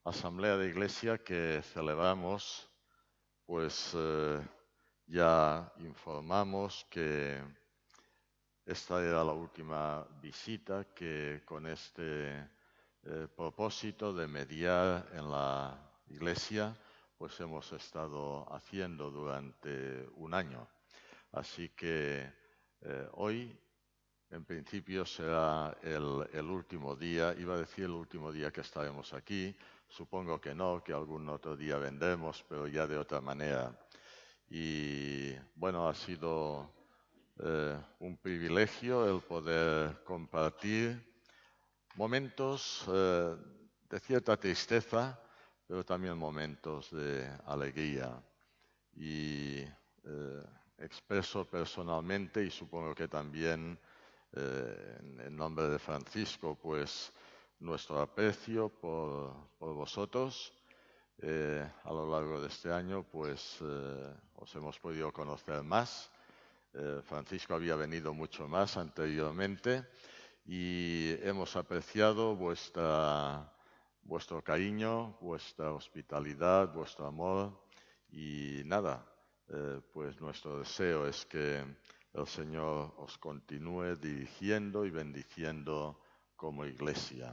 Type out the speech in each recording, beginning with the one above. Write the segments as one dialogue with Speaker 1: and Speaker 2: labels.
Speaker 1: asamblea de iglesia que celebramos, pues ya informamos que esta era la última visita que con este propósito de mediar en la iglesia, pues hemos estado haciendo durante un año. Así que hoy, en principio, será el último día. Iba a decir el último día que estaremos aquí. Supongo que no, que algún otro día vendremos, pero ya de otra manera. Y bueno, ha sido un privilegio el poder compartir momentos de cierta tristeza, pero también momentos de alegría. Y expreso personalmente, y supongo que también en nombre de Francisco, pues nuestro aprecio por vosotros. A lo largo de este año, pues os hemos podido conocer más. Francisco había venido mucho más anteriormente y hemos apreciado vuestro cariño, vuestra hospitalidad, vuestro amor y nada, pues nuestro deseo es que el Señor os continúe dirigiendo y bendiciendo como iglesia.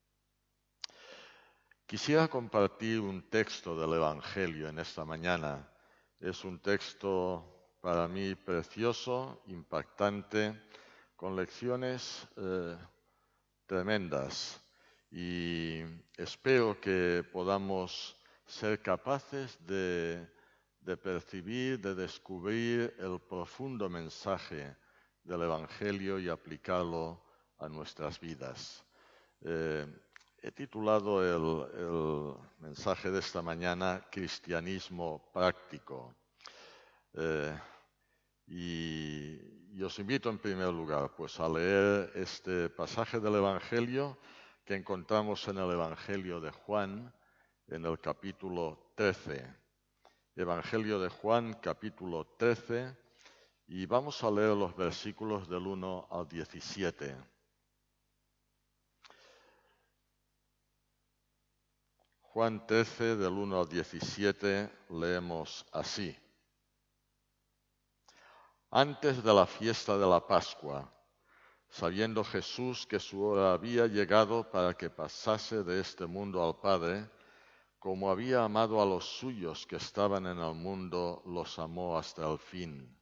Speaker 1: Quisiera compartir un texto del Evangelio en esta mañana. Es un texto para mí precioso, impactante, con lecciones tremendas. Y espero que podamos ser capaces de percibir, de descubrir el profundo mensaje del Evangelio y aplicarlo a nuestras vidas. He titulado el mensaje de esta mañana Cristianismo práctico. Y os invito en primer lugar pues a leer este pasaje del Evangelio que encontramos en el Evangelio de Juan, en el capítulo 13. Evangelio de Juan, capítulo 13, y vamos a leer los versículos del 1 al 17. Juan 13, del 1 al 17, leemos así. Antes de la fiesta de la Pascua, sabiendo Jesús que su hora había llegado para que pasase de este mundo al Padre, como había amado a los suyos que estaban en el mundo, los amó hasta el fin.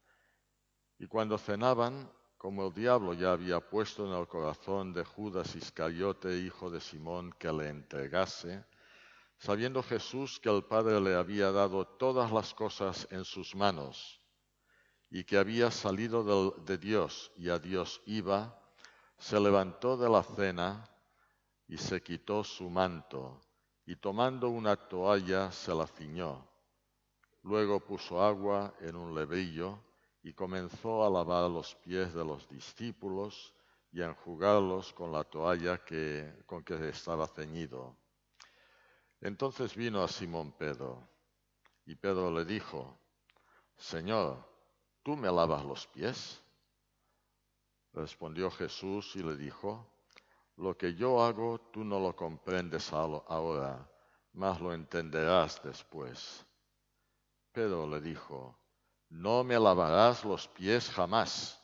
Speaker 1: Y cuando cenaban, como el diablo ya había puesto en el corazón de Judas Iscariote, hijo de Simón, que le entregase, sabiendo Jesús que el Padre le había dado todas las cosas en sus manos, y que había salido de Dios y a Dios iba, se levantó de la cena y se quitó su manto, y tomando una toalla se la ciñó. Luego puso agua en un lebrillo y comenzó a lavar los pies de los discípulos y a enjugarlos con la toalla con que estaba ceñido. Entonces vino a Simón Pedro, y Pedro le dijo, Señor, ¿tú me lavas los pies? Respondió Jesús y le dijo, lo que yo hago tú no lo comprendes ahora, mas lo entenderás después. Pedro le dijo, no me lavarás los pies jamás.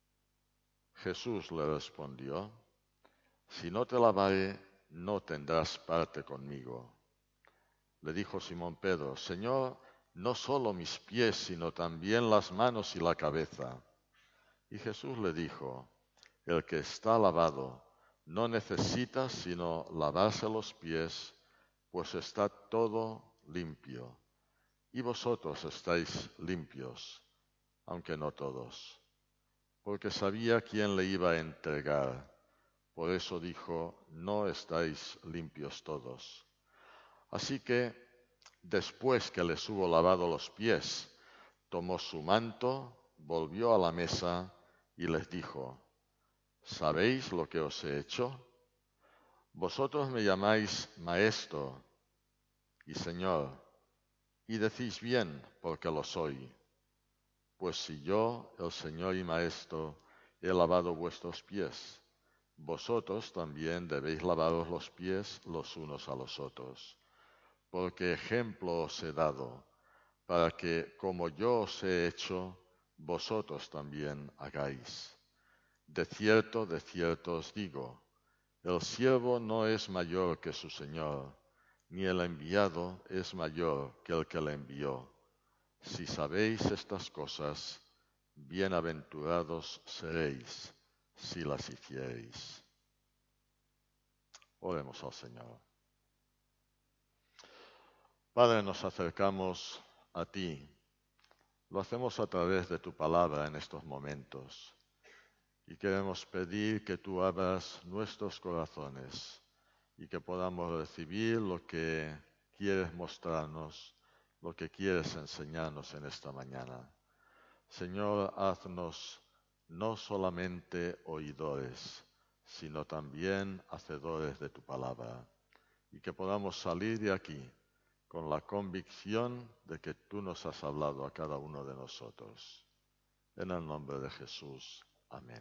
Speaker 1: Jesús le respondió, si no te lavare, no tendrás parte conmigo. Le dijo Simón Pedro, Señor, no solo mis pies, sino también las manos y la cabeza. Y Jesús le dijo, el que está lavado no necesita sino lavarse los pies, pues está todo limpio. Y vosotros estáis limpios, aunque no todos. Porque sabía quién le iba a entregar. Por eso dijo, no estáis limpios todos. Así que, después que les hubo lavado los pies, tomó su manto, volvió a la mesa y les dijo, ¿sabéis lo que os he hecho? Vosotros me llamáis Maestro y Señor, y decís bien, porque lo soy. Pues si yo, el Señor y Maestro, he lavado vuestros pies, vosotros también debéis lavaros los pies los unos a los otros, porque ejemplo os he dado, para que, como yo os he hecho, vosotros también hagáis. De cierto os digo, el siervo no es mayor que su señor, ni el enviado es mayor que el que le envió. Si sabéis estas cosas, bienaventurados seréis si las hiciereis. Oremos al Señor. Padre, nos acercamos a ti. Lo hacemos a través de tu palabra en estos momentos. Y queremos pedir que tú abras nuestros corazones y que podamos recibir lo que quieres mostrarnos, lo que quieres enseñarnos en esta mañana. Señor, haznos no solamente oidores, sino también hacedores de tu palabra, y que podamos salir de aquí con la convicción de que tú nos has hablado a cada uno de nosotros. En el nombre de Jesús. Amén.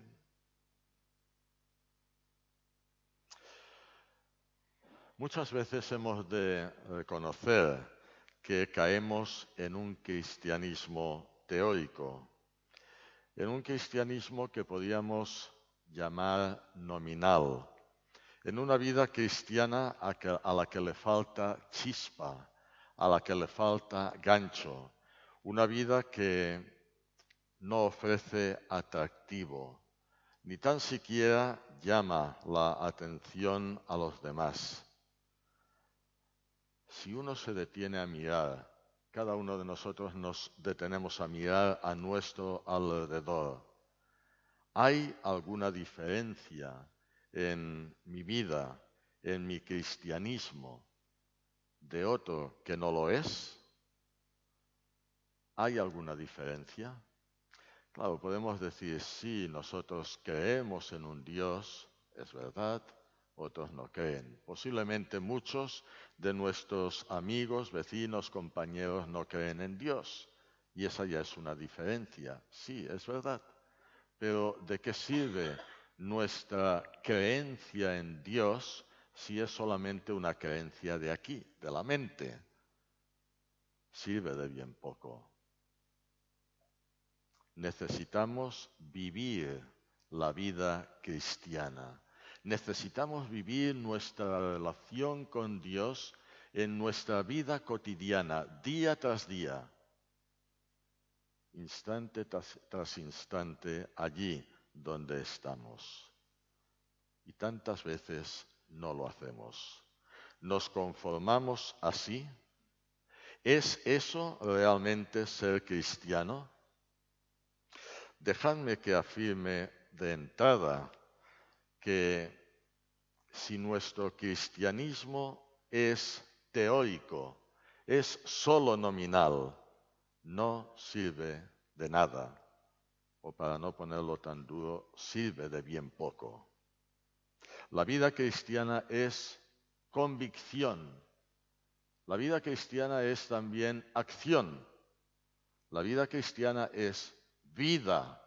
Speaker 1: Muchas veces hemos de reconocer que caemos en un cristianismo teórico, en un cristianismo que podríamos llamar nominal, en una vida cristiana a la que le falta chispa, a la que le falta gancho, una vida que no ofrece atractivo, ni tan siquiera llama la atención a los demás. Si uno se detiene a mirar, cada uno de nosotros nos detenemos a mirar a nuestro alrededor. ¿Hay alguna diferencia en mi vida, en mi cristianismo, de otro que no lo es? ¿Hay alguna diferencia? Claro, podemos decir, sí, nosotros creemos en un Dios, es verdad, otros no creen. Posiblemente muchos de nuestros amigos, vecinos, compañeros no creen en Dios. Y esa ya es una diferencia. Sí, es verdad. Pero ¿de qué sirve nuestra creencia en Dios si es solamente una creencia de aquí, de la mente? Sirve de bien poco. Necesitamos vivir la vida cristiana. Necesitamos vivir nuestra relación con Dios en nuestra vida cotidiana, día tras día, instante tras instante, allí donde estamos. Y tantas veces no lo hacemos. ¿Nos conformamos así? ¿Es eso realmente ser cristiano? Dejadme que afirme de entrada que si nuestro cristianismo es teórico, es solo nominal, no sirve de nada, o para no ponerlo tan duro, sirve de bien poco. La vida cristiana es convicción. La vida cristiana es también acción. La vida cristiana es vida.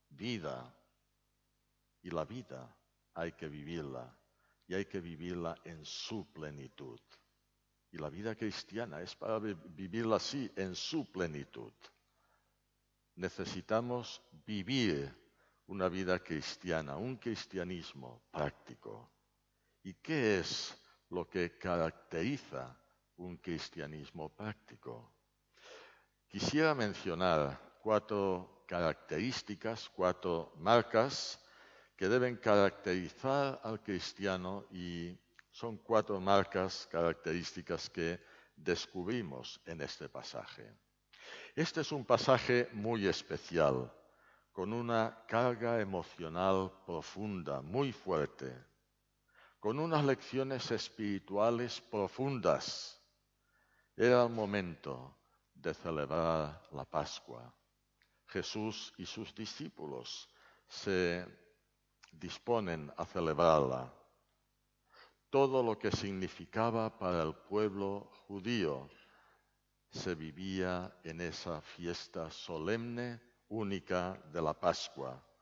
Speaker 1: Y la vida hay que vivirla, y hay que vivirla en su plenitud. Y la vida cristiana es para vivirla así, en su plenitud. Necesitamos vivir una vida cristiana, un cristianismo práctico. ¿Y qué es lo que caracteriza un cristianismo práctico? Quisiera mencionar 4 características, 4 marcas que deben caracterizar al cristiano, y son 4 marcas características que descubrimos en este pasaje. Este es un pasaje muy especial, con una carga emocional profunda, muy fuerte, con unas lecciones espirituales profundas. Era el momento de celebrar la Pascua. Jesús y sus discípulos se disponen a celebrarla. Todo lo que significaba para el pueblo judío se vivía en esa fiesta solemne, única de la Pascua.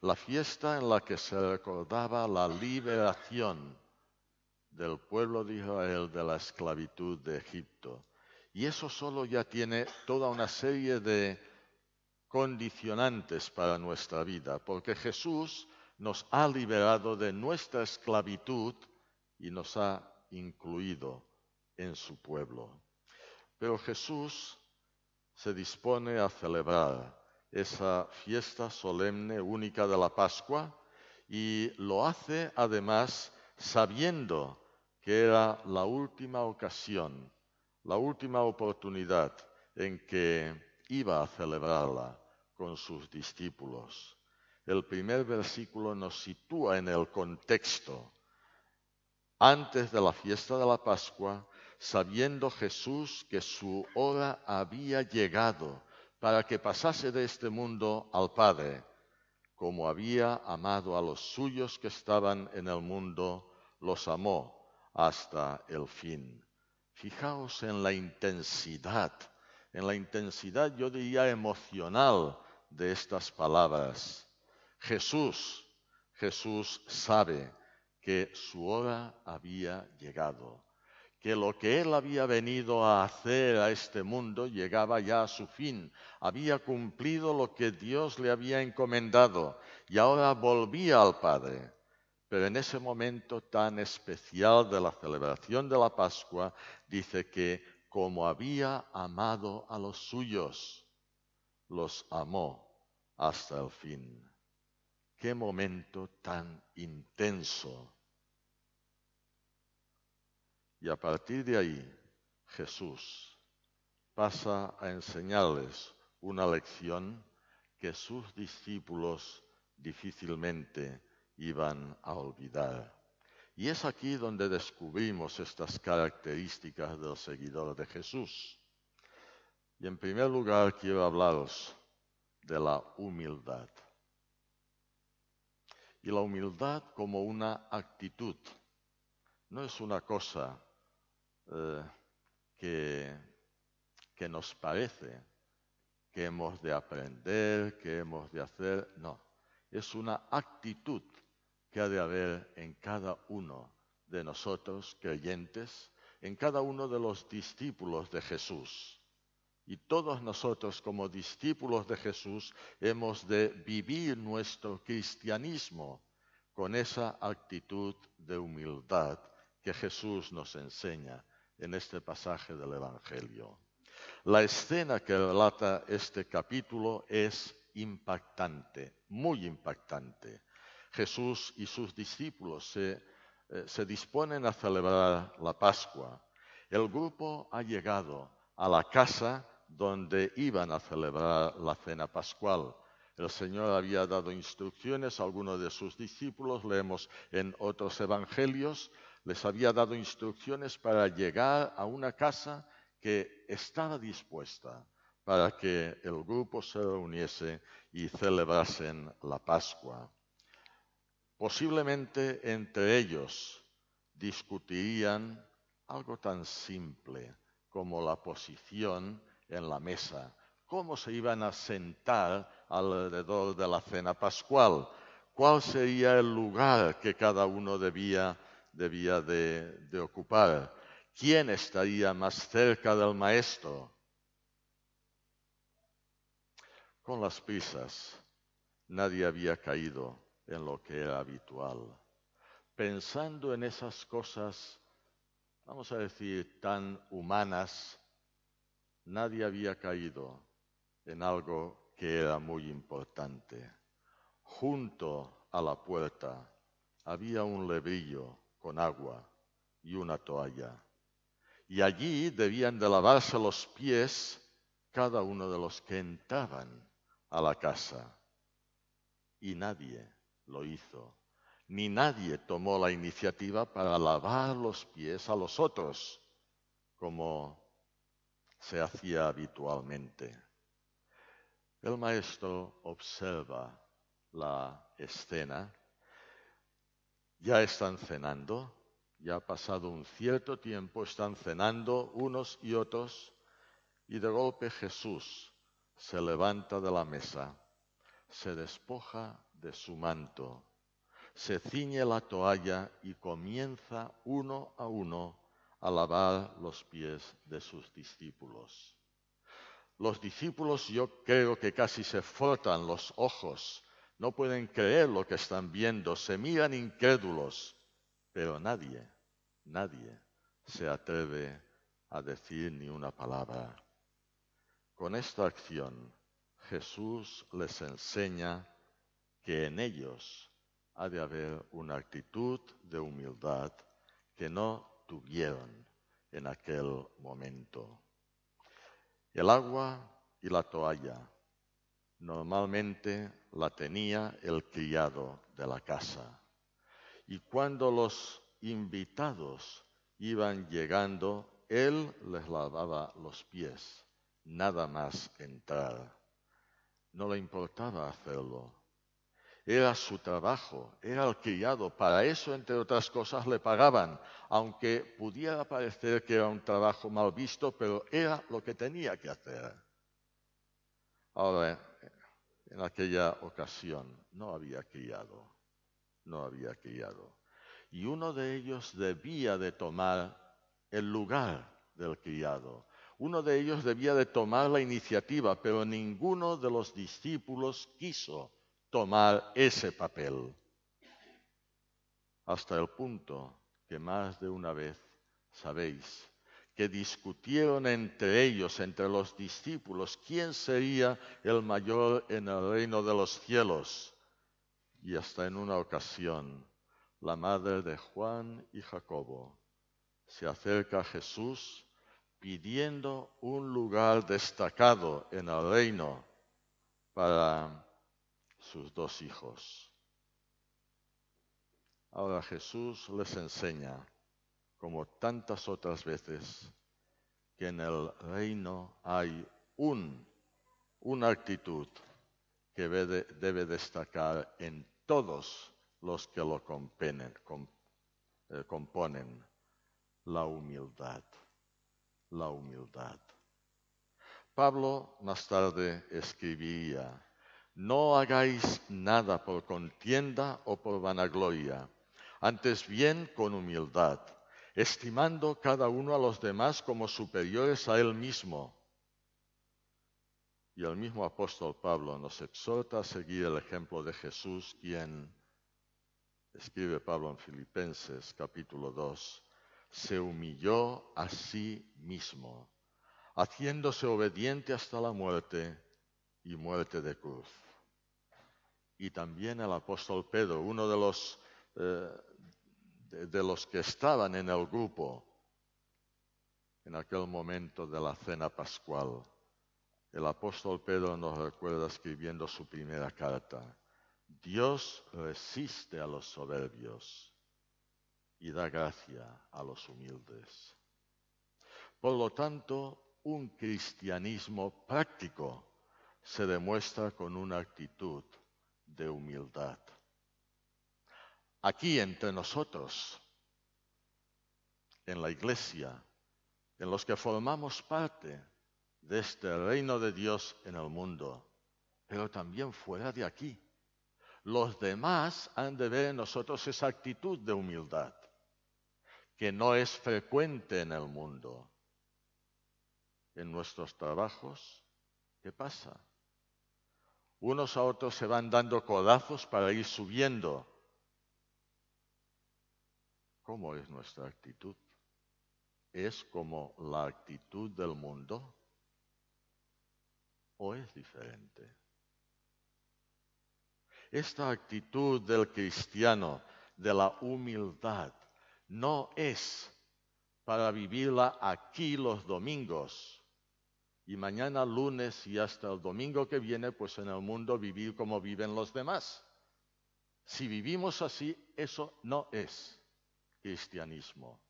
Speaker 1: la fiesta en la que se recordaba la liberación del pueblo de Israel de la esclavitud de Egipto. Y eso solo ya tiene toda una serie de condicionantes para nuestra vida, porque Jesús nos ha liberado de nuestra esclavitud y nos ha incluido en su pueblo. Pero Jesús se dispone a celebrar esa fiesta solemne única de la Pascua y lo hace además sabiendo que era la última ocasión, la última oportunidad en que iba a celebrarla con sus discípulos. El primer versículo nos sitúa en el contexto. Antes de la fiesta de la Pascua, sabiendo Jesús que su hora había llegado para que pasase de este mundo al Padre, como había amado a los suyos que estaban en el mundo, los amó hasta el fin. Fijaos en la intensidad yo diría emocional de estas palabras. Jesús sabe que su hora había llegado, que lo que él había venido a hacer a este mundo llegaba ya a su fin, había cumplido lo que Dios le había encomendado y ahora volvía al Padre. Pero en ese momento tan especial de la celebración de la Pascua, dice que como había amado a los suyos, los amó hasta el fin. ¡Qué momento tan intenso! Y a partir de ahí, Jesús pasa a enseñarles una lección que sus discípulos difícilmente iban a olvidar. Y es aquí donde descubrimos estas características del seguidor de Jesús. Y en primer lugar quiero hablaros de la humildad. Y la humildad como una actitud. No es una cosa que nos parece que hemos de aprender, que hemos de hacer. No, es una actitud que ha de haber en cada uno de nosotros creyentes, en cada uno de los discípulos de Jesús. Y todos nosotros como discípulos de Jesús hemos de vivir nuestro cristianismo con esa actitud de humildad que Jesús nos enseña en este pasaje del Evangelio. La escena que relata este capítulo es impactante, muy impactante. Jesús y sus discípulos se disponen a celebrar la Pascua. El grupo ha llegado a la casa donde iban a celebrar la cena pascual. El Señor había dado instrucciones a algunos de sus discípulos, leemos en otros evangelios, les había dado instrucciones para llegar a una casa que estaba dispuesta para que el grupo se reuniese y celebrasen la Pascua. Posiblemente entre ellos discutirían algo tan simple como la posición en la mesa, cómo se iban a sentar alrededor de la cena pascual, cuál sería el lugar que cada uno debía de ocupar, quién estaría más cerca del maestro. Con las prisas, nadie había caído en lo que era habitual. Pensando en esas cosas, vamos a decir, tan humanas, nadie había caído en algo que era muy importante. Junto a la puerta había un lebrillo con agua y una toalla. Y allí debían de lavarse los pies cada uno de los que entraban a la casa. Y nadie lo hizo, ni nadie tomó la iniciativa para lavar los pies a los otros, como se hacía habitualmente. El maestro observa la escena. Ya están cenando, ya ha pasado un cierto tiempo, están cenando unos y otros, y de golpe Jesús se levanta de la mesa, se despoja de su manto. Se ciñe la toalla y comienza uno a uno a lavar los pies de sus discípulos. Los discípulos, yo creo que casi se frotan los ojos, no pueden creer lo que están viendo, se miran incrédulos, pero nadie se atreve a decir ni una palabra. Con esta acción, Jesús les enseña que en ellos ha de haber una actitud de humildad que no tuvieron en aquel momento. El agua y la toalla normalmente la tenía el criado de la casa. Y cuando los invitados iban llegando, él les lavaba los pies, nada más entrar. No le importaba hacerlo. Era su trabajo, era el criado. Para eso, entre otras cosas, le pagaban, aunque pudiera parecer que era un trabajo mal visto, pero era lo que tenía que hacer. Ahora, en aquella ocasión no había criado. Y uno de ellos debía de tomar el lugar del criado. Uno de ellos debía de tomar la iniciativa, pero ninguno de los discípulos quiso tomar ese papel. Hasta el punto que más de una vez, sabéis, que discutieron entre ellos, entre los discípulos, quién sería el mayor en el reino de los cielos. Y hasta en una ocasión, la madre de Juan y Jacobo se acerca a Jesús pidiendo un lugar destacado en el reino para sus dos hijos. Ahora Jesús les enseña, como tantas otras veces, que en el reino hay una actitud que debe destacar en todos los que lo componen, la humildad. Pablo más tarde escribiría: no hagáis nada por contienda o por vanagloria, antes bien con humildad, estimando cada uno a los demás como superiores a él mismo. Y el mismo apóstol Pablo nos exhorta a seguir el ejemplo de Jesús, quien, escribe Pablo en Filipenses capítulo 2, se humilló a sí mismo, haciéndose obediente hasta la muerte y muerte de cruz. Y también el apóstol Pedro, uno de los que estaban en el grupo en aquel momento de la cena pascual, el apóstol Pedro nos recuerda escribiendo su primera carta: Dios resiste a los soberbios y da gracia a los humildes. Por lo tanto, un cristianismo práctico se demuestra con una actitud de humildad. Aquí entre nosotros, en la iglesia, en los que formamos parte de este reino de Dios en el mundo, pero también fuera de aquí, los demás han de ver en nosotros esa actitud de humildad, que no es frecuente en el mundo. En nuestros trabajos, ¿qué pasa? Unos a otros se van dando codazos para ir subiendo. ¿Cómo es nuestra actitud? ¿Es como la actitud del mundo o es diferente? Esta actitud del cristiano, de la humildad, no es para vivirla aquí los domingos y mañana lunes y hasta el domingo que viene, pues en el mundo vivir como viven los demás. Si vivimos así, eso no es cristianismo.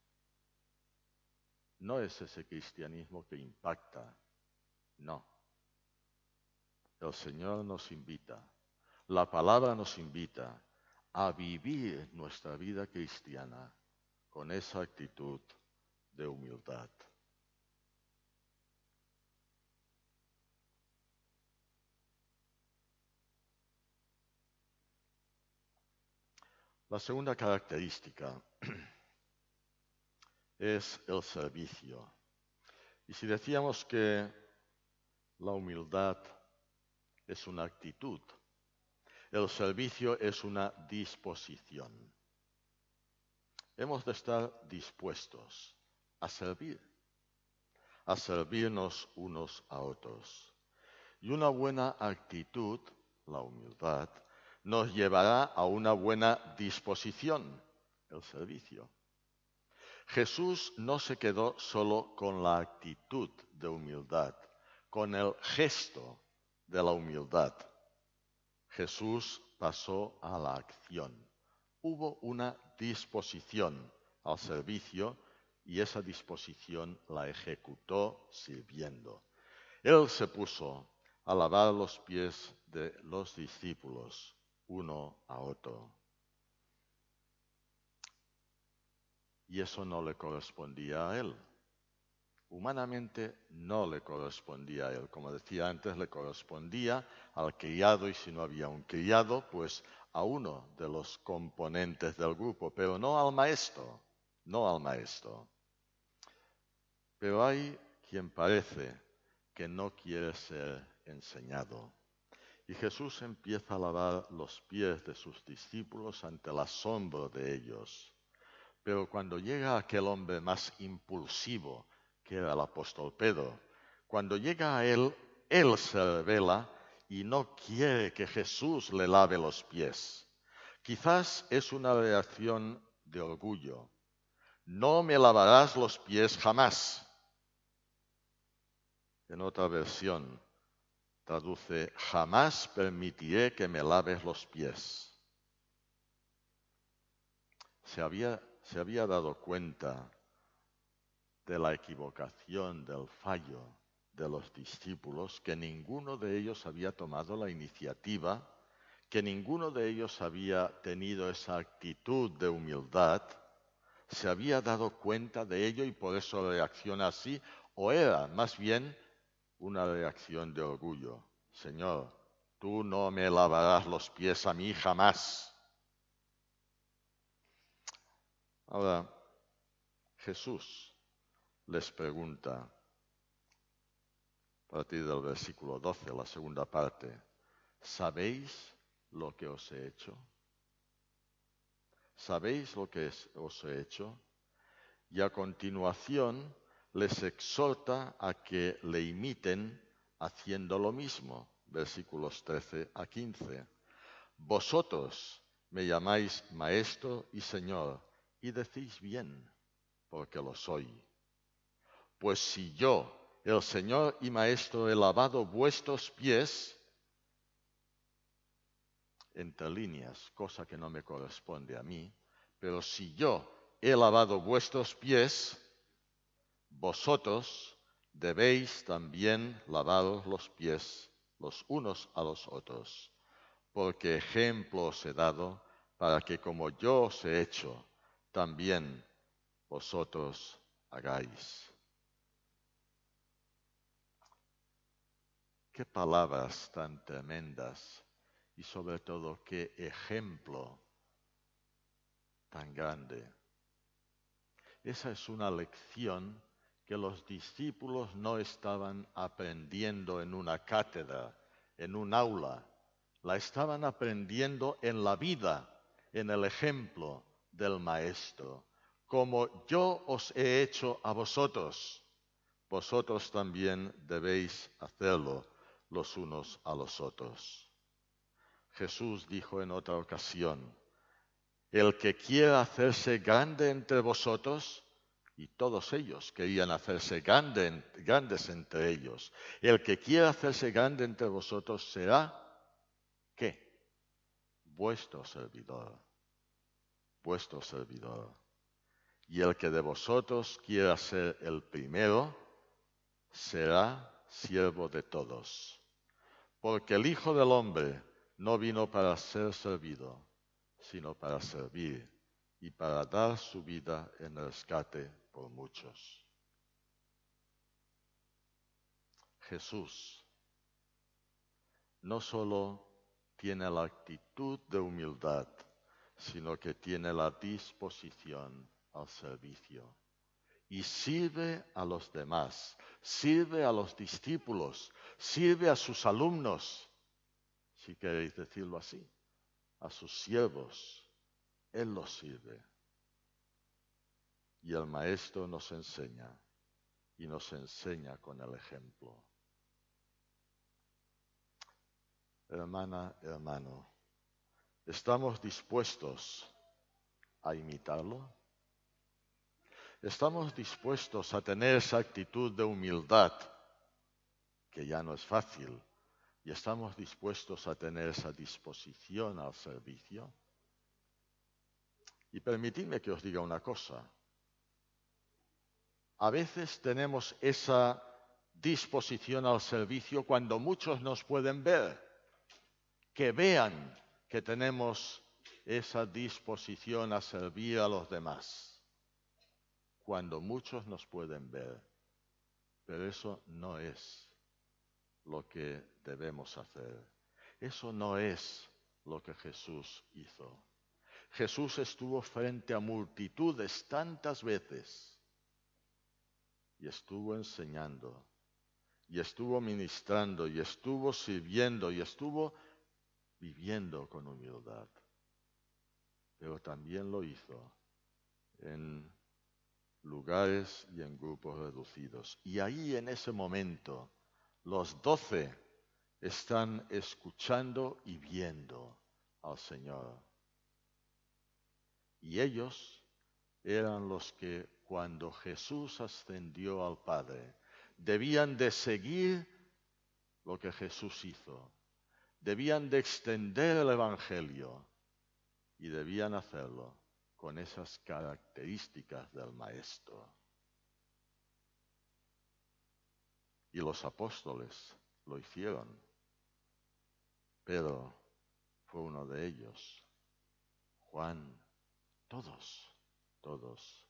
Speaker 1: No es ese cristianismo que impacta, no. El Señor nos invita, la palabra nos invita a vivir nuestra vida cristiana con esa actitud de humildad. La segunda característica es el servicio. Y si decíamos que la humildad es una actitud, el servicio es una disposición. Hemos de estar dispuestos a servirnos unos a otros. Y una buena actitud, la humildad, nos llevará a una buena disposición, el servicio. Jesús no se quedó solo con la actitud de humildad, con el gesto de la humildad. Jesús pasó a la acción. Hubo una disposición al servicio y esa disposición la ejecutó sirviendo. Él se puso a lavar los pies de los discípulos uno a otro. Y eso no le correspondía a él. Humanamente no le correspondía a él. Como decía antes, le correspondía al criado, y si no había un criado, pues a uno de los componentes del grupo, pero no al maestro, no al maestro. Pero hay quien parece que no quiere ser enseñado. Y Jesús empieza a lavar los pies de sus discípulos ante el asombro de ellos. Pero cuando llega aquel hombre más impulsivo, que era el apóstol Pedro, cuando llega a él, él se revela y no quiere que Jesús le lave los pies. Quizás es una reacción de orgullo. No me lavarás los pies jamás. En otra versión traduce, jamás permitiré que me laves los pies. Se había dado cuenta de la equivocación, del fallo de los discípulos, que ninguno de ellos había tomado la iniciativa, que ninguno de ellos había tenido esa actitud de humildad, se había dado cuenta de ello y por eso reacciona así, o era más bien una reacción de orgullo. Señor, tú no me lavarás los pies a mí jamás. Ahora, Jesús les pregunta, a partir del versículo 12, la segunda parte, ¿sabéis lo que os he hecho? ¿Sabéis lo que os he hecho? Y a continuación les exhorta a que le imiten haciendo lo mismo, versículos 13 a 15. Vosotros me llamáis Maestro y Señor, y decís bien, porque lo soy. Pues si yo, el Señor y Maestro, he lavado vuestros pies, entre líneas, cosa que no me corresponde a mí, pero si yo he lavado vuestros pies, vosotros debéis también lavaros los pies los unos a los otros, porque ejemplo os he dado para que como yo os he hecho, también vosotros hagáis. Qué palabras tan tremendas y sobre todo qué ejemplo tan grande. Esa es una lección que los discípulos no estaban aprendiendo en una cátedra, en un aula. La estaban aprendiendo en la vida, en el ejemplo del Maestro. Como yo os he hecho a vosotros, vosotros también debéis hacerlo los unos a los otros. Jesús dijo en otra ocasión, el que quiera hacerse grande entre vosotros, y todos ellos querían hacerse grandes entre ellos, el que quiera hacerse grande entre vosotros será, ¿qué? Vuestro servidor, vuestro servidor. Y el que de vosotros quiera ser el primero, será siervo de todos. Porque el Hijo del Hombre no vino para ser servido, sino para servir y para dar su vida en rescate por muchos. Jesús no solo tiene la actitud de humildad, sino que tiene la disposición al servicio. Y sirve a los demás, sirve a los discípulos, sirve a sus alumnos, si queréis decirlo así, a sus siervos. Él los sirve. Y el Maestro nos enseña, y nos enseña con el ejemplo. Hermana, hermano, ¿estamos dispuestos a imitarlo? ¿Estamos dispuestos a tener esa actitud de humildad, que ya no es fácil, y estamos dispuestos a tener esa disposición al servicio? Y permitidme que os diga una cosa. A veces tenemos esa disposición al servicio cuando muchos nos pueden ver, que vean que tenemos esa disposición a servir a los demás, cuando muchos nos pueden ver. Pero eso no es lo que debemos hacer. Eso no es lo que Jesús hizo. Jesús estuvo frente a multitudes tantas veces y estuvo enseñando, y estuvo ministrando, y estuvo sirviendo, y estuvo viviendo con humildad. Pero también lo hizo en lugares y en grupos reducidos. Y ahí en ese momento los 12 están escuchando y viendo al Señor. Y ellos eran los que cuando Jesús ascendió al Padre debían de seguir lo que Jesús hizo. Debían de extender el Evangelio y debían hacerlo con esas características del Maestro. Y los apóstoles lo hicieron. Pedro fue uno de ellos. Juan, todos.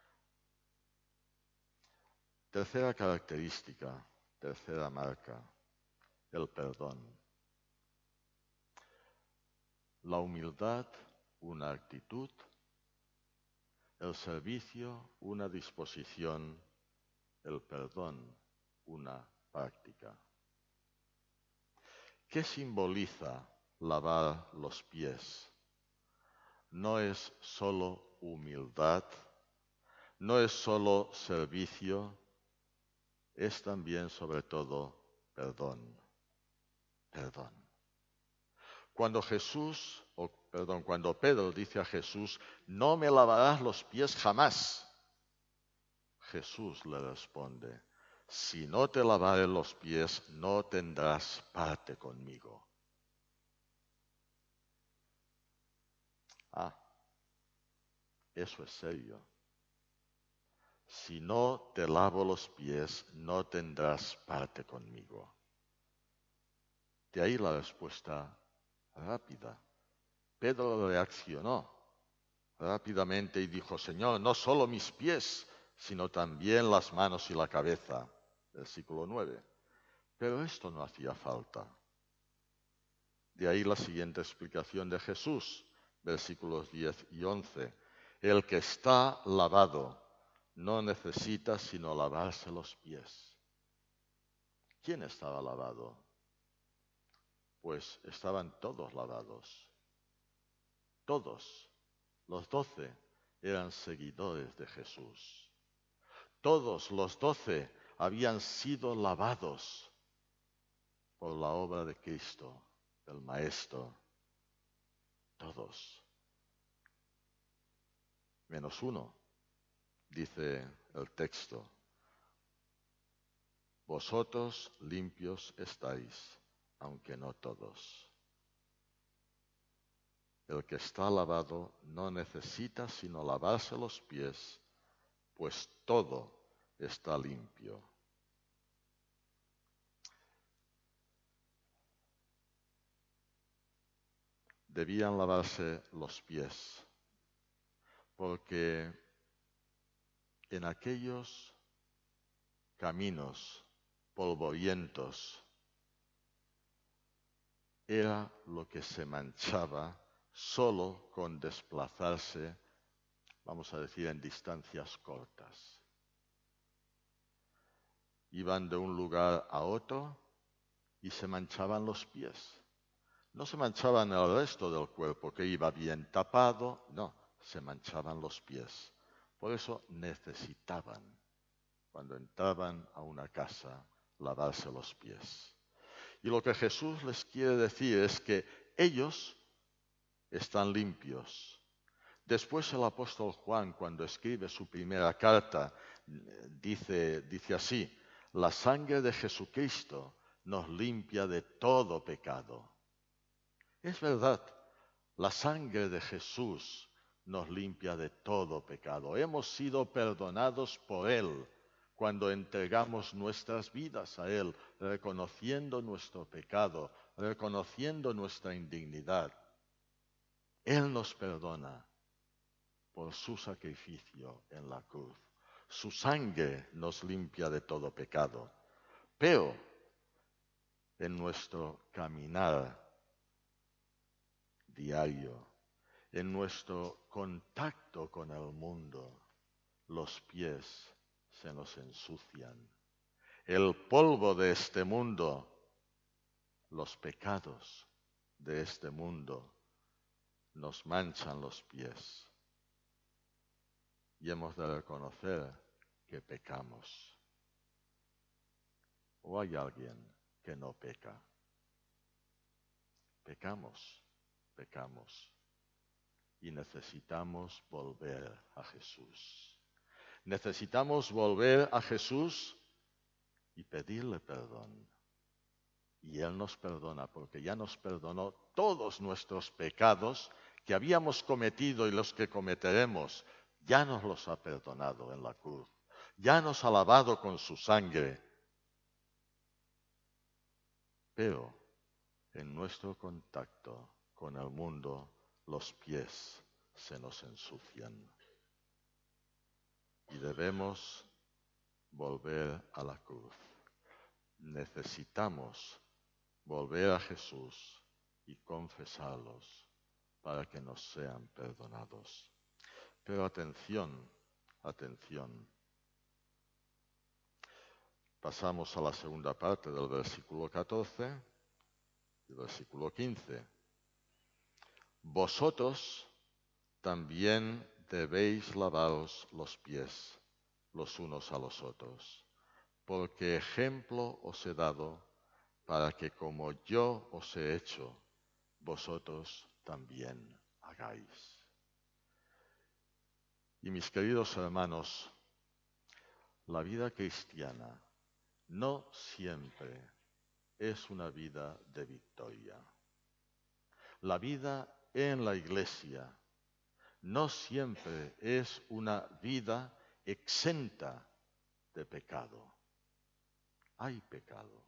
Speaker 1: Tercera característica, tercera marca, el perdón. La humildad, una actitud. El servicio, una disposición. El perdón, una práctica. ¿Qué simboliza lavar los pies? No es solo humildad, no es solo servicio, es también sobre todo perdón. Cuando Pedro dice a Jesús, no me lavarás los pies jamás, Jesús le responde, si no te lavare los pies, no tendrás parte conmigo. Eso es serio. Si no te lavo los pies, no tendrás parte conmigo. De ahí la respuesta rápida. Pedro reaccionó rápidamente y dijo, Señor, no solo mis pies, sino también las manos y la cabeza. Versículo 9. Pero esto no hacía falta. De ahí la siguiente explicación de Jesús, versículos 10 y 11. El que está lavado no necesita sino lavarse los pies. ¿Quién estaba lavado? Pues estaban todos lavados. Todos. Los 12 eran seguidores de Jesús. Todos los 12 habían sido lavados por la obra de Cristo, del Maestro. Todos. Menos uno, dice el texto. Vosotros limpios estáis, aunque no todos. El que está lavado no necesita sino lavarse los pies, pues todo está limpio. Debían lavarse los pies, porque en aquellos caminos polvorientos era lo que se manchaba solo con desplazarse, vamos a decir, en distancias cortas. Iban de un lugar a otro y se manchaban los pies. No se manchaban el resto del cuerpo, que iba bien tapado, no, se manchaban los pies. Por eso necesitaban, cuando entraban a una casa, lavarse los pies. Y lo que Jesús les quiere decir es que ellos están limpios. Después el apóstol Juan, cuando escribe su primera carta, dice así: la sangre de Jesucristo nos limpia de todo pecado. Es verdad, la sangre de Jesús nos limpia de todo pecado. Hemos sido perdonados por Él cuando entregamos nuestras vidas a Él, reconociendo nuestro pecado, reconociendo nuestra indignidad. Él nos perdona por su sacrificio en la cruz. Su sangre nos limpia de todo pecado. Pero en nuestro caminar diario, en nuestro contacto con el mundo, los pies se nos ensucian. El polvo de este mundo, los pecados de este mundo, nos manchan los pies. Y hemos de reconocer que pecamos. ¿O hay alguien que no peca? Pecamos. Y necesitamos volver a Jesús. Necesitamos volver a Jesús y pedirle perdón. Y Él nos perdona porque ya nos perdonó todos nuestros pecados que habíamos cometido y los que cometeremos. Ya nos los ha perdonado en la cruz. Ya nos ha lavado con su sangre. Pero en nuestro contacto con el mundo, los pies se nos ensucian. Y debemos volver a la cruz. Necesitamos volver a Jesús y confesarlos para que nos sean perdonados. Pero atención. Pasamos a la segunda parte del versículo 14 y versículo 15. Vosotros también debéis lavaros los pies los unos a los otros, porque ejemplo os he dado para que como yo os he hecho, vosotros también hagáis. Y mis queridos hermanos, la vida cristiana no siempre es una vida de victoria. La vida en la Iglesia no siempre es una vida exenta de pecado. Hay pecado.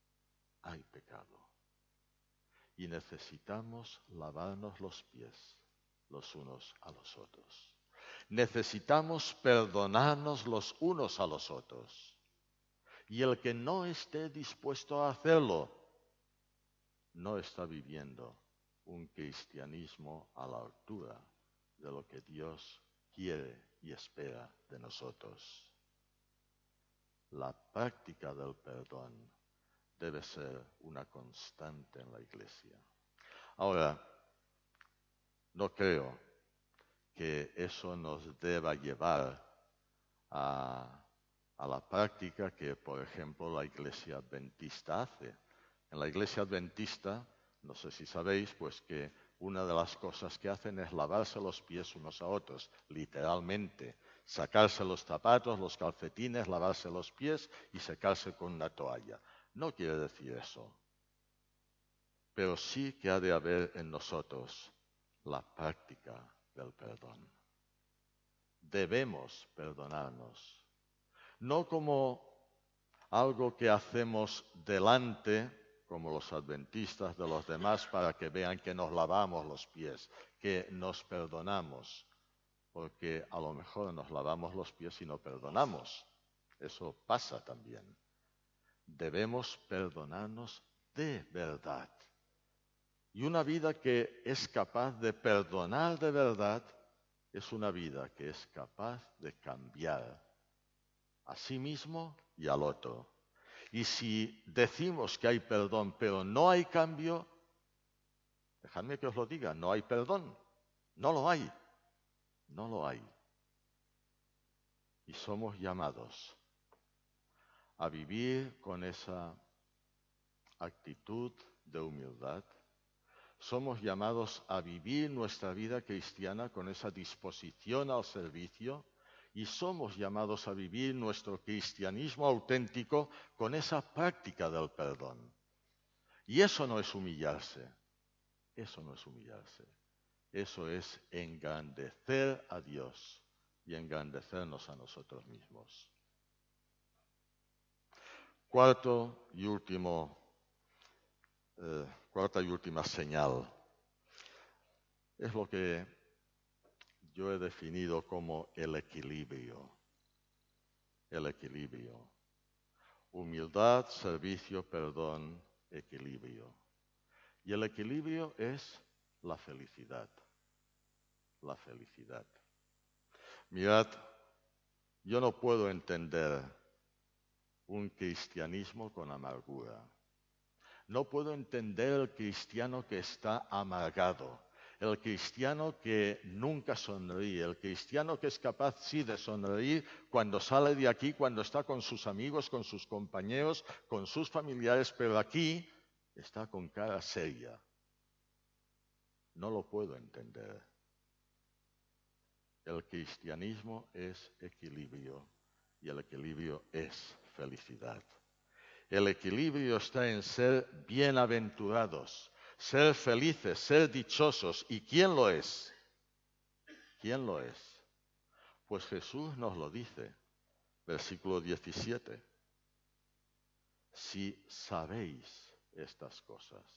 Speaker 1: Y necesitamos lavarnos los pies los unos a los otros. Necesitamos perdonarnos los unos a los otros. Y el que no esté dispuesto a hacerlo, no está viviendo un cristianismo a la altura de lo que Dios quiere y espera de nosotros. La práctica del perdón debe ser una constante en la Iglesia. Ahora, no creo que eso nos deba llevar a la práctica que, por ejemplo, la Iglesia Adventista hace. En la Iglesia Adventista, no sé si sabéis, pues que una de las cosas que hacen es lavarse los pies unos a otros, literalmente. Sacarse los zapatos, los calcetines, lavarse los pies y secarse con una toalla. No quiere decir eso. Pero sí que ha de haber en nosotros la práctica del perdón. Debemos perdonarnos. No como algo que hacemos delante, como los adventistas, de los demás para que vean que nos lavamos los pies, que nos perdonamos, porque a lo mejor nos lavamos los pies y no perdonamos. Eso pasa también. Debemos perdonarnos de verdad. Y una vida que es capaz de perdonar de verdad es una vida que es capaz de cambiar a sí mismo y al otro. Y si decimos que hay perdón, pero no hay cambio, dejadme que os lo diga, no hay perdón. No lo hay. No lo hay. Y somos llamados a vivir con esa actitud de humildad. Somos llamados a vivir nuestra vida cristiana con esa disposición al servicio y somos llamados a vivir nuestro cristianismo auténtico con esa práctica del perdón. Y eso no es humillarse, eso no es humillarse, eso es engrandecer a Dios y engrandecernos a nosotros mismos. Cuarta y última señal es lo que yo he definido como el equilibrio. El equilibrio. Humildad, servicio, perdón, equilibrio. Y el equilibrio es la felicidad. La felicidad. Mirad, yo no puedo entender un cristianismo con amargura. No puedo entender el cristiano que está amargado, el cristiano que nunca sonríe, el cristiano que es capaz, sí, de sonreír cuando sale de aquí, cuando está con sus amigos, con sus compañeros, con sus familiares, pero aquí está con cara seria. No lo puedo entender. El cristianismo es equilibrio y el equilibrio es felicidad. El equilibrio está en ser bienaventurados, ser felices, ser dichosos. ¿Y quién lo es? ¿Quién lo es? Pues Jesús nos lo dice, versículo 17. Si sabéis estas cosas,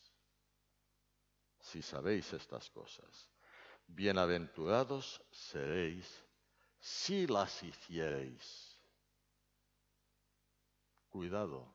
Speaker 1: bienaventurados seréis si las hiciereis. Cuidado.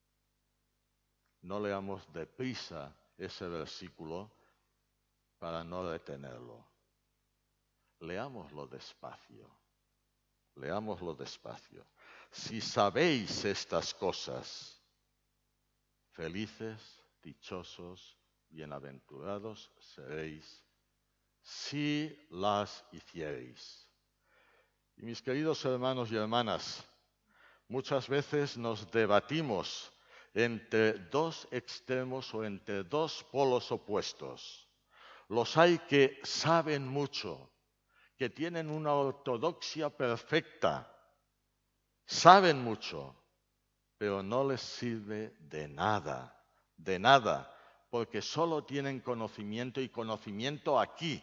Speaker 1: No leamos deprisa ese versículo para no detenerlo. Leámoslo despacio. Leámoslo despacio. Si sabéis estas cosas, felices, dichosos, bienaventurados seréis si las hiciereis. Y mis queridos hermanos y hermanas, muchas veces nos debatimos entre dos extremos o entre dos polos opuestos. Los hay que saben mucho, que tienen una ortodoxia perfecta, saben mucho, pero no les sirve de nada, porque solo tienen conocimiento y conocimiento aquí.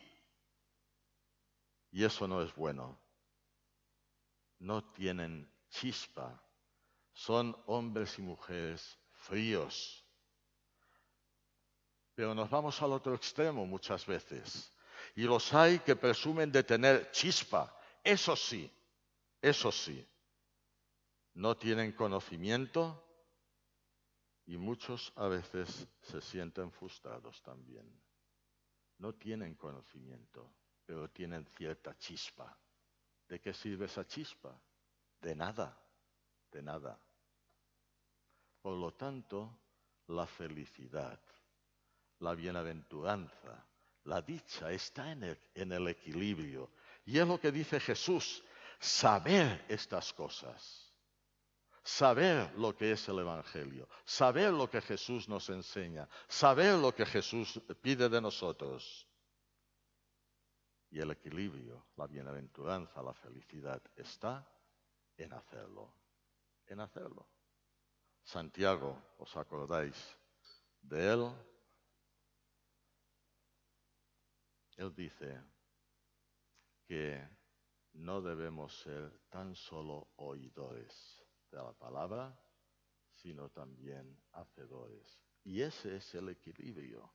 Speaker 1: Y eso no es bueno. No tienen chispa. Son hombres y mujeres fríos. Pero nos vamos al otro extremo muchas veces. Y los hay que presumen de tener chispa. Eso sí. No tienen conocimiento y muchos a veces se sienten frustrados también. No tienen conocimiento, pero tienen cierta chispa. ¿De qué sirve esa chispa? De nada. Por lo tanto, la felicidad, la bienaventuranza, la dicha está en el equilibrio. Y es lo que dice Jesús, saber estas cosas, saber lo que es el Evangelio, saber lo que Jesús nos enseña, saber lo que Jesús pide de nosotros. Y el equilibrio, la bienaventuranza, la felicidad está en hacerlo, Santiago, ¿os acordáis de él? Él dice que no debemos ser tan solo oidores de la palabra, sino también hacedores. Y ese es el equilibrio,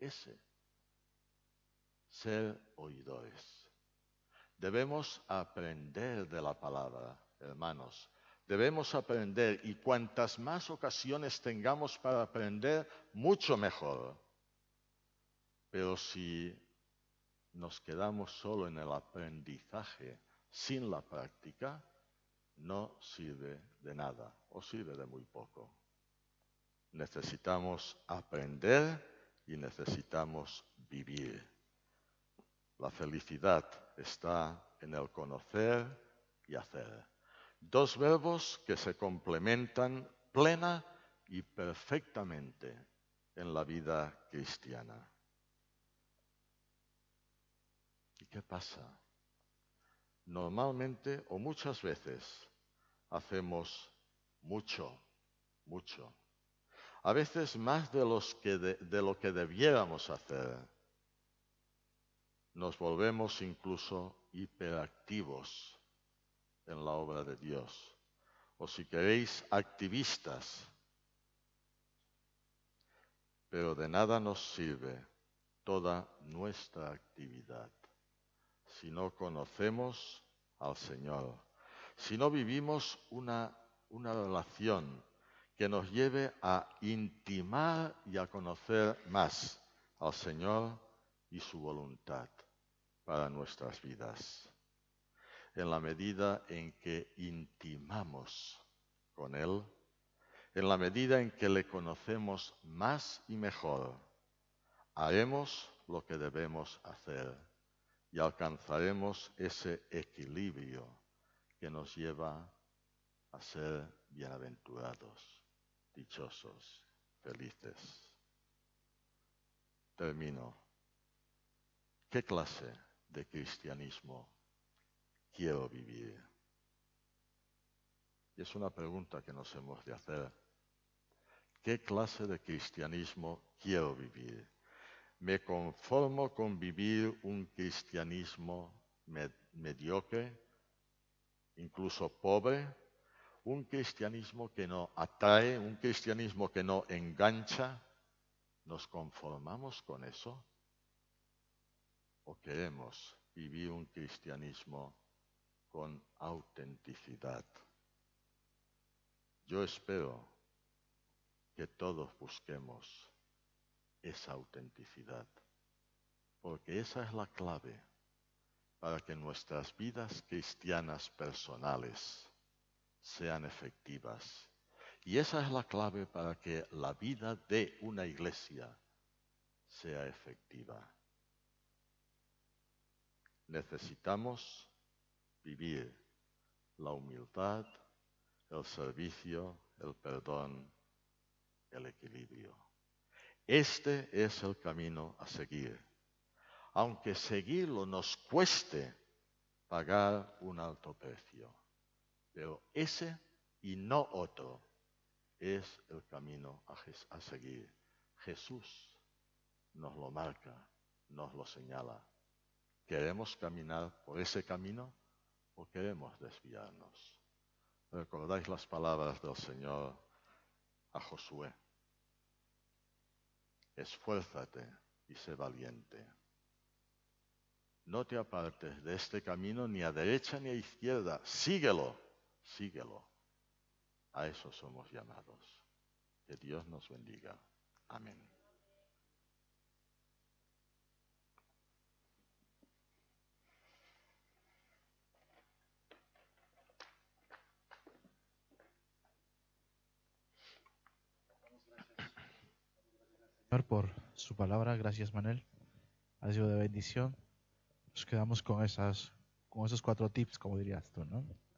Speaker 1: ser oidores. Debemos aprender de la palabra, hermanos. Debemos aprender y cuantas más ocasiones tengamos para aprender, mucho mejor. Pero si nos quedamos solo en el aprendizaje sin la práctica, no sirve de nada o sirve de muy poco. Necesitamos aprender y necesitamos vivir. La felicidad está en el conocer y hacer. Dos verbos que se complementan plena y perfectamente en la vida cristiana. ¿Y qué pasa? Normalmente o muchas veces hacemos mucho. A veces más de lo que debiéramos hacer. Nos volvemos incluso hiperactivos en la obra de Dios. O si queréis, activistas. Pero de nada nos sirve toda nuestra actividad si no conocemos al Señor, si no vivimos una relación que nos lleve a intimar y a conocer más al Señor y su voluntad para nuestras vidas. En la medida en que intimamos con Él, en la medida en que le conocemos más y mejor, haremos lo que debemos hacer y alcanzaremos ese equilibrio que nos lleva a ser bienaventurados, dichosos, felices. Termino. ¿Qué clase de cristianismo quiero vivir? Y es una pregunta que nos hemos de hacer. ¿Qué clase de cristianismo quiero vivir? ¿Me conformo con vivir un cristianismo mediocre, incluso pobre? ¿Un cristianismo que no atrae, un cristianismo que no engancha? ¿Nos conformamos con eso? ¿O queremos vivir un cristianismo con autenticidad? Yo espero que todos busquemos esa autenticidad, porque esa es la clave para que nuestras vidas cristianas personales sean efectivas. Y esa es la clave para que la vida de una iglesia sea efectiva. Necesitamos vivir la humildad, el servicio, el perdón, el equilibrio. Este es el camino a seguir. Aunque seguirlo nos cueste pagar un alto precio. Pero ese y no otro es el camino a seguir. Jesús nos lo marca, nos lo señala. ¿Queremos caminar por ese camino o queremos desviarnos? ¿Recordáis las palabras del Señor a Josué? Esfuérzate y sé valiente. No te apartes de este camino ni a derecha ni a izquierda. Síguelo, síguelo. A eso somos llamados. Que Dios nos bendiga. Amén.
Speaker 2: Señor, por su palabra. Gracias, Manuel. Ha sido de bendición. Nos quedamos con esos 4 tips, como dirías tú, ¿no?